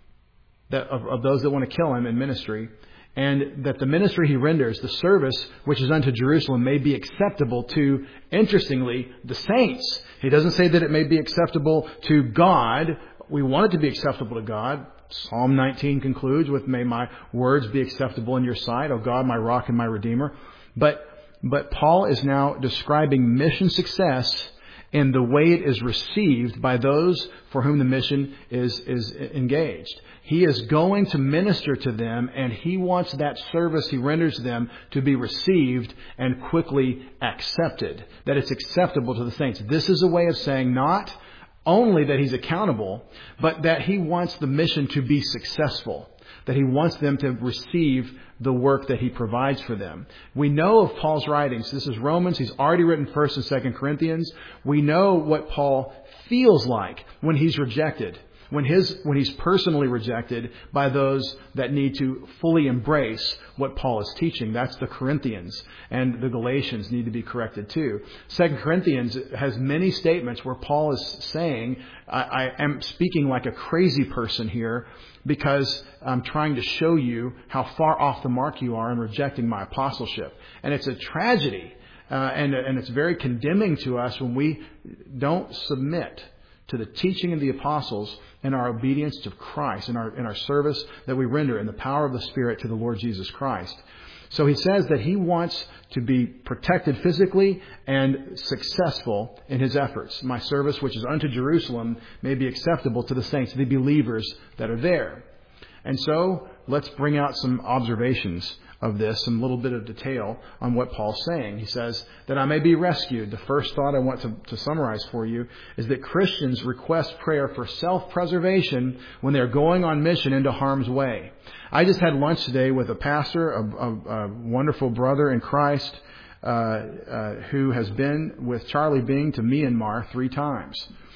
that of, of those that want to kill him in ministry, and that the ministry he renders, the service which is unto Jerusalem, may be acceptable to, interestingly, the saints. He doesn't say that it may be acceptable to God. We want it to be acceptable to God. Psalm nineteen concludes with, may my words be acceptable in your sight, O God, my rock and my redeemer. But But Paul is now describing mission success in the way it is received by those for whom the mission is, is engaged. He is going to minister to them, and he wants that service he renders them to be received and quickly accepted, that it's acceptable to the saints. This is a way of saying not only that he's accountable, but that he wants the mission to be successful, that he wants them to receive the work that he provides for them. We know of Paul's writings. This is Romans. He's already written First and Second Corinthians. We know what Paul feels like when he's rejected, when his when he's personally rejected by those that need to fully embrace what Paul is teaching. That's the Corinthians, and the Galatians need to be corrected too. Second Corinthians has many statements where Paul is saying, I, I am speaking like a crazy person here, because I'm trying to show you how far off the mark you are in rejecting my apostleship. And it's a tragedy, uh, and, and it's very condemning to us when we don't submit to the teaching of the apostles and our obedience to Christ, and our, in our service that we render in the power of the Spirit to the Lord Jesus Christ. So he says that he wants to be protected physically and successful in his efforts. My service, which is unto Jerusalem, may be acceptable to the saints, the believers that are there. And so let's bring out some observations of this, some little bit of detail on what Paul's saying. He says that I may be rescued. The first thought I want to, to summarize for you is that Christians request prayer for self-preservation when they're going on mission into harm's way. I just had lunch today with a pastor, a, a, a wonderful brother in Christ, uh, uh, who has been with Charlie Bing to Myanmar three times.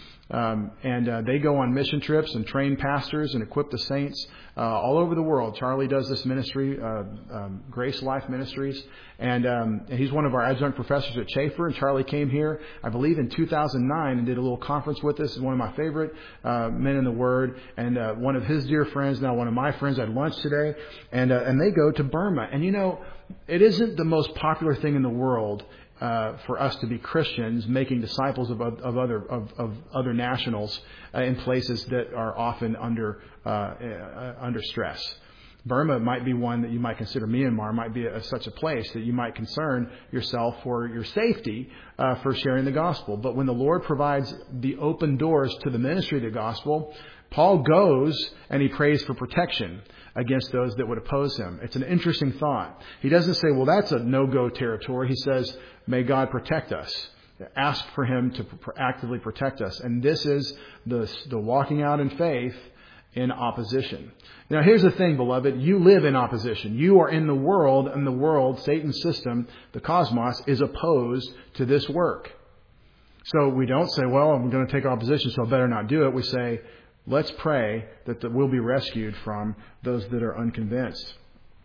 Um, and uh, they go on mission trips and train pastors and equip the saints uh, all over the world. Charlie does this ministry, uh, um, Grace Life Ministries, and, um, and he's one of our adjunct professors at Chafer. And Charlie came here, I believe, in two thousand nine and did a little conference with us. He's one of my favorite uh, men in the Word, and uh, one of his dear friends, now one of my friends. I had lunch today, and uh, and they go to Burma. And you know, it isn't the most popular thing in the world uh, for us to be Christians, making disciples of, of other of, of other nationals uh, in places that are often under uh, uh, under stress. Burma might be one that you might consider. Myanmar might be a, such a place that you might concern yourself for your safety uh, for sharing the gospel. But when the Lord provides the open doors to the ministry of the gospel, Paul goes and he prays for protection against those that would oppose him. It's an interesting thought. He doesn't say, well, that's a no-go territory. He says, may God protect us. Ask for him to actively protect us. And this is the, the walking out in faith in opposition. Now, here's the thing, beloved. You live in opposition. You are in the world, and the world, Satan's system, the cosmos, is opposed to this work. So we don't say, well, I'm going to take opposition, so I better not do it. We say, let's pray that we'll be rescued from those that are unconvinced.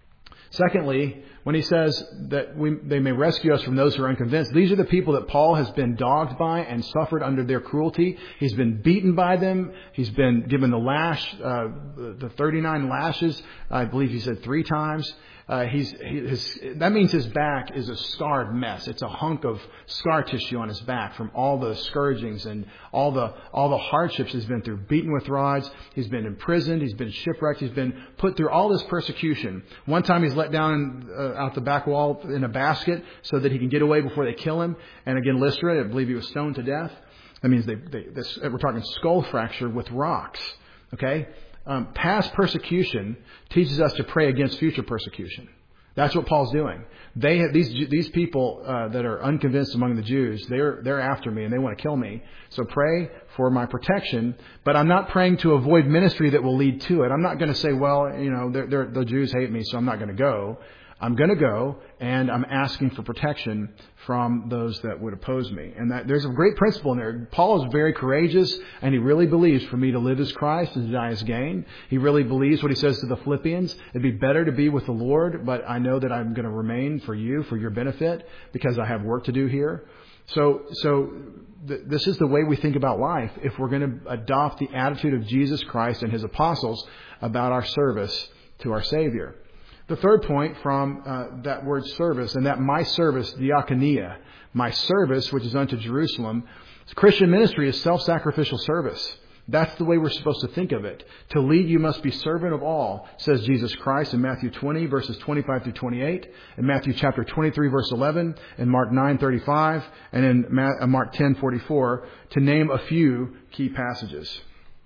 Secondly, when he says that we, they may rescue us from those who are unconvinced, these are the people that Paul has been dogged by and suffered under their cruelty. He's been beaten by them. He's been given the lash, uh, the thirty-nine lashes, I believe he said three times. Uh, he's, he, his, that means his back is a scarred mess. It's a hunk of scar tissue on his back from all the scourgings and all the all the hardships he's been through. Beaten with rods. He's been imprisoned. He's been shipwrecked. He's been put through all this persecution. One time he's let down uh, out the back wall in a basket so that he can get away before they kill him. And again, Lystra, I believe he was stoned to death. That means they, they this, we're talking skull fracture with rocks. Okay. Um, past persecution teaches us to pray against future persecution. That's what Paul's doing. They have, these these people uh, that are unconvinced among the Jews, they're they're after me and they want to kill me. So pray for my protection. But I'm not praying to avoid ministry that will lead to it. I'm not going to say, well, you know, they're, they're, the Jews hate me, so I'm not going to go. I'm going to go, and I'm asking for protection from those that would oppose me. And that there's a great principle in there. Paul is very courageous, and he really believes for me to live as Christ and to die as gain. He really believes what he says to the Philippians. It'd be better to be with the Lord, but I know that I'm going to remain for you, for your benefit, because I have work to do here. So, so th- this is the way we think about life. If we're going to adopt the attitude of Jesus Christ and his apostles about our service to our Savior. The third point from uh, that word service, and that my service, diakonia, my service, which is unto Jerusalem, Christian ministry is self-sacrificial service. That's the way we're supposed to think of it. To lead, you must be servant of all, says Jesus Christ in Matthew twenty, verses twenty-five through twenty-eight, in Matthew chapter twenty-three, verse eleven, in Mark nine, thirty-five, and in Mark ten, forty-four, to name a few key passages.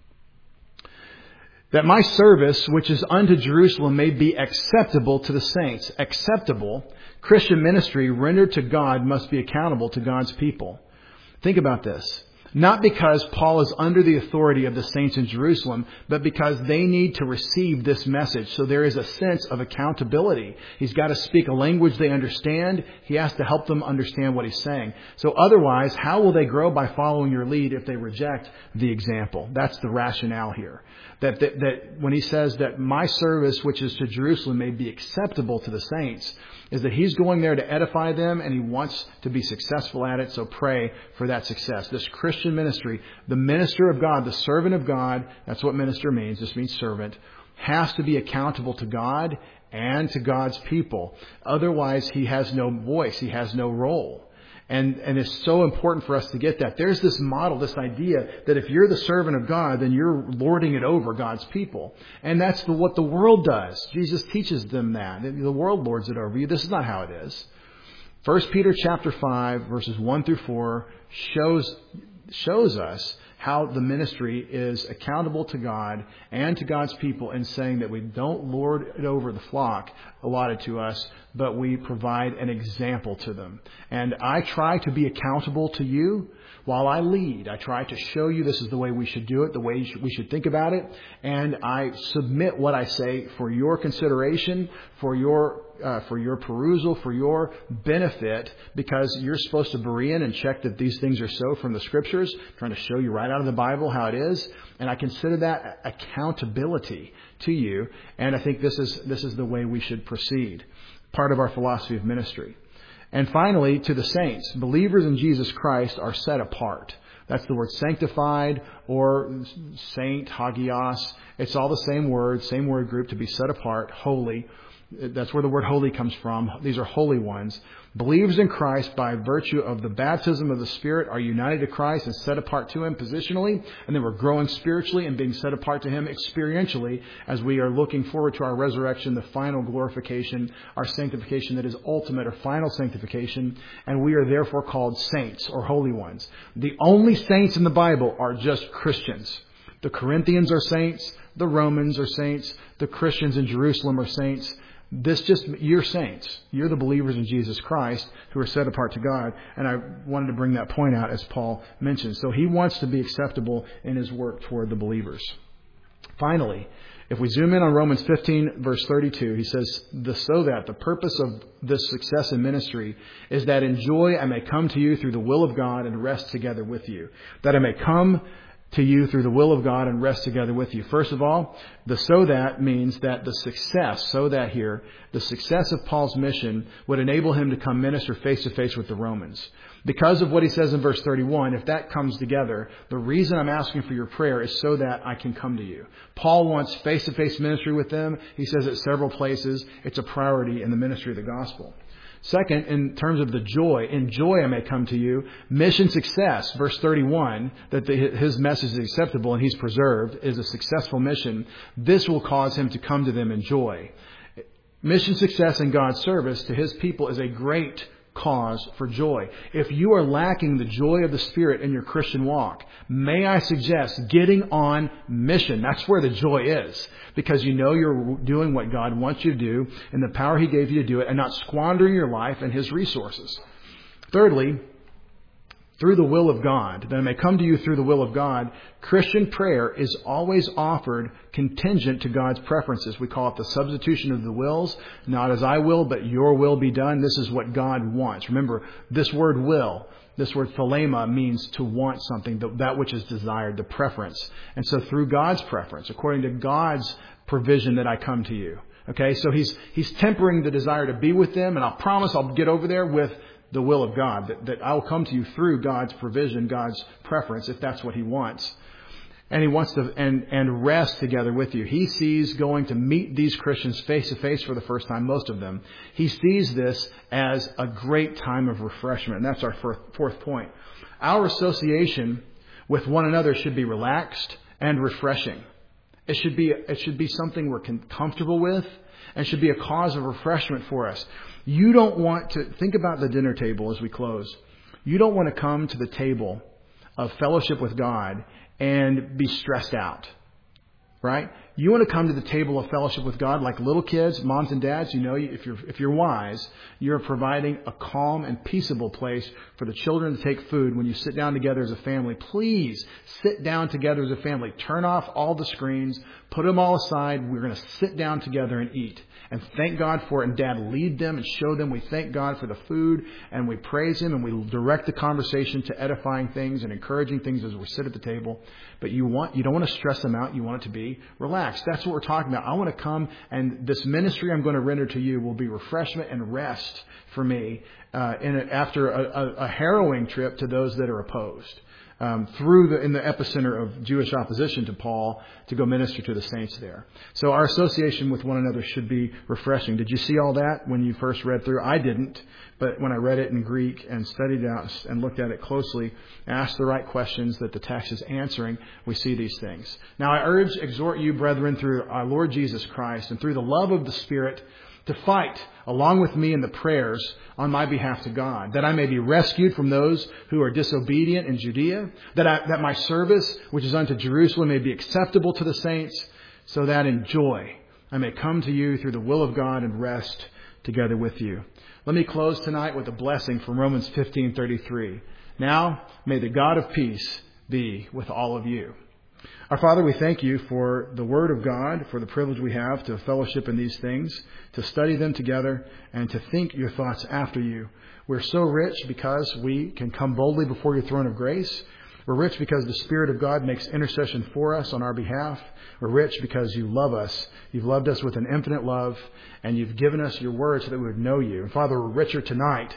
That my service, which is unto Jerusalem, may be acceptable to the saints. Acceptable. Christian ministry rendered to God must be accountable to God's people. Think about this. Not because Paul is under the authority of the saints in Jerusalem, but because they need to receive this message. So there is a sense of accountability. He's got to speak a language they understand. He has to help them understand what he's saying. So otherwise, how will they grow by following your lead if they reject the example? That's the rationale here. That, that, that when he says that my service, which is to Jerusalem, may be acceptable to the saints, is that he's going there to edify them and he wants to be successful at it. So pray for that success. This Christian ministry, the minister of God, the servant of God, that's what minister means. This means servant, has to be accountable to God and to God's people. Otherwise, he has no voice. He has no role. And, and it's so important for us to get that. There's this model, this idea that if you're the servant of God, then you're lording it over God's people. And that's the, what the world does. Jesus teaches them that. The world lords it over you. This is not how it is. First Peter chapter five, verses one through four, shows, shows us how the ministry is accountable to God and to God's people in saying that we don't lord it over the flock allotted to us, but we provide an example to them. And I try to be accountable to you while I lead. I try to show you this is the way we should do it, the way we should think about it. And I submit what I say for your consideration, for your uh, for your perusal, for your benefit, because you're supposed to Berean and check that these things are so from the Scriptures, trying to show you right out of the Bible how it is. And I consider that accountability to you. And I think this is this is the way we should proceed. Part of our philosophy of ministry. And finally, to the saints, believers in Jesus Christ are set apart. That's the word sanctified or saint, hagios. It's all the same word, same word group, to be set apart, holy. That's where the word holy comes from. These are holy ones. Believers in Christ, by virtue of the baptism of the Spirit, are united to Christ and set apart to Him positionally, and then we're growing spiritually and being set apart to Him experientially as we are looking forward to our resurrection, the final glorification, our sanctification that is ultimate or final sanctification, and we are therefore called saints or holy ones. The only saints in the Bible are just Christians. The Corinthians are saints, the Romans are saints, the Christians in Jerusalem are saints. This just, you're saints. You're the believers in Jesus Christ who are set apart to God. And I wanted to bring that point out as Paul mentioned. So he wants to be acceptable in his work toward the believers. Finally, if we zoom in on Romans fifteen, verse thirty-two, he says, the, so that the purpose of this success in ministry is that in joy I may come to you through the will of God and rest together with you. That I may come to you through the will of God and rest together with you. First of all, the so that means that the success, so that here, the success of Paul's mission would enable him to come minister face to face with the Romans. Because of what he says in verse thirty-one, if that comes together, the reason I'm asking for your prayer is so that I can come to you. Paul wants face to face ministry with them. He says it several places. It's a priority in the ministry of the gospel. Second, in terms of the joy, in joy I may come to you. Mission success, verse thirty-one, that the, his message is acceptable and he's preserved, is a successful mission. This will cause him to come to them in joy. Mission success in God's service to His people is a great cause for joy. If you are lacking the joy of the Spirit in your Christian walk, may I suggest getting on mission. That's where the joy is. Because you know you're doing what God wants you to do and the power He gave you to do it and not squandering your life and His resources. Thirdly, through the will of God, that I may come to you through the will of God, Christian prayer is always offered contingent to God's preferences. We call it the substitution of the wills. Not as I will, but your will be done. This is what God wants. Remember, this word will, this word philema, means to want something, that which is desired, the preference. And so through God's preference, according to God's provision, that I come to you. Okay, so he's he's tempering the desire to be with them, and I'll promise I'll get over there with the will of God, that, that I will come to you through God's provision, God's preference, if that's what He wants. And He wants to and, and rest together with you. He sees going to meet these Christians face to face for the first time, most of them. He sees this as a great time of refreshment. And that's our fourth, fourth point. Our association with one another should be relaxed and refreshing. It should be, it should be something we're comfortable with and should be a cause of refreshment for us. You don't want to, think about the dinner table as we close. You don't want to come to the table of fellowship with God and be stressed out, right? You want to come to the table of fellowship with God like little kids, moms and dads. You know, if you're if you're wise, you're providing a calm and peaceable place for the children to take food when you sit down together as a family. Please sit down together as a family. Turn off all the screens. Put them all aside. We're going to sit down together and eat. And thank God for it. And Dad, lead them and show them we thank God for the food. And we praise Him. And we direct the conversation to edifying things and encouraging things as we sit at the table. But you want you don't want to stress them out. You want it to be relaxed. That's what we're talking about. I want to come, and this ministry I'm going to render to you will be refreshment and rest for me uh, in a, after a, a, a harrowing trip to those that are opposed. Um, through the in the epicenter of Jewish opposition to Paul to go minister to the saints there. So our association with one another should be refreshing. Did you see all that when you first read through? I didn't, but when I read it in Greek and studied it out and looked at it closely, asked the right questions that the text is answering, we see these things. Now I urge, exhort you, brethren, through our Lord Jesus Christ and through the love of the Spirit, to fight along with me in the prayers on my behalf to God, that I may be rescued from those who are disobedient in Judea, that I, that my service, which is unto Jerusalem, may be acceptable to the saints, so that in joy I may come to you through the will of God and rest together with you. Let me close tonight with a blessing from Romans fifteen thirty-three. Now may the God of peace be with all of you. Our Father, we thank you for the Word of God, for the privilege we have to fellowship in these things, to study them together, and to think your thoughts after you. We're so rich because we can come boldly before your throne of grace. We're rich because the Spirit of God makes intercession for us on our behalf. We're rich because you love us. You've loved us with an infinite love, and you've given us your Word so that we would know you. And Father, we're richer tonight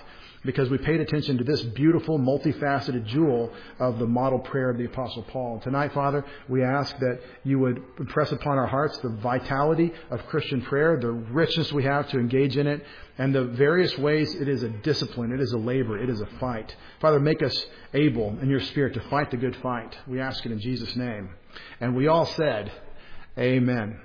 because we paid attention to this beautiful, multifaceted jewel of the model prayer of the Apostle Paul. Tonight, Father, we ask that you would impress upon our hearts the vitality of Christian prayer, the richness we have to engage in it, and the various ways it is a discipline, it is a labor, it is a fight. Father, make us able in your Spirit to fight the good fight. We ask it in Jesus' name. And we all said, Amen.